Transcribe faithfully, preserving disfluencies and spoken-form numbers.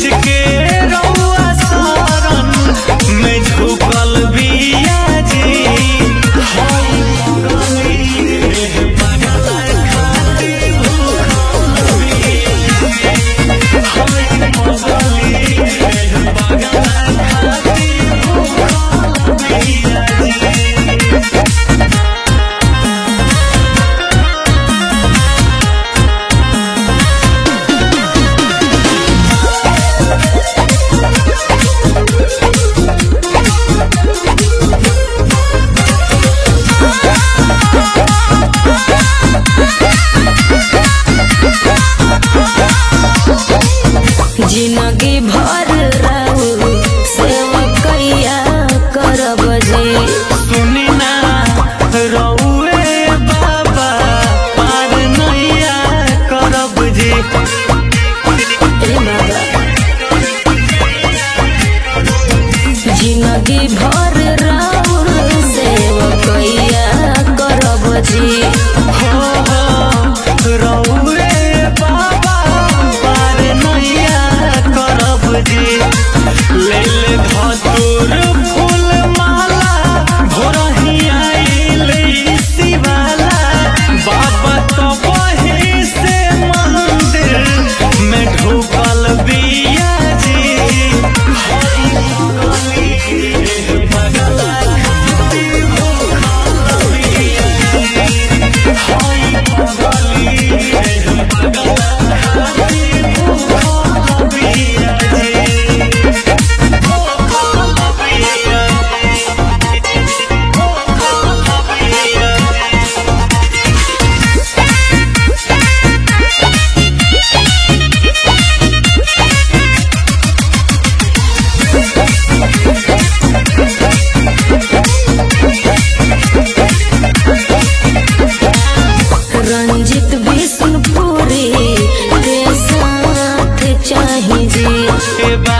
के रउआ शरण में झुकल बिया जी। जिंदगी भर रहू सेवकैया करब जी। सुनी ना रउए बाबा पार नैया करब जी। जिंदगी भर रहू सेवकैया करब जी। हो हो रउए बाबा पार नैया करब जी। ले ले धतूर फूल माला भोरही आइल शिवाला बाबा तो वही से मंदिर में ढुकल बिया जी। रंजित विष्णुपुरी के साथ चाही जी।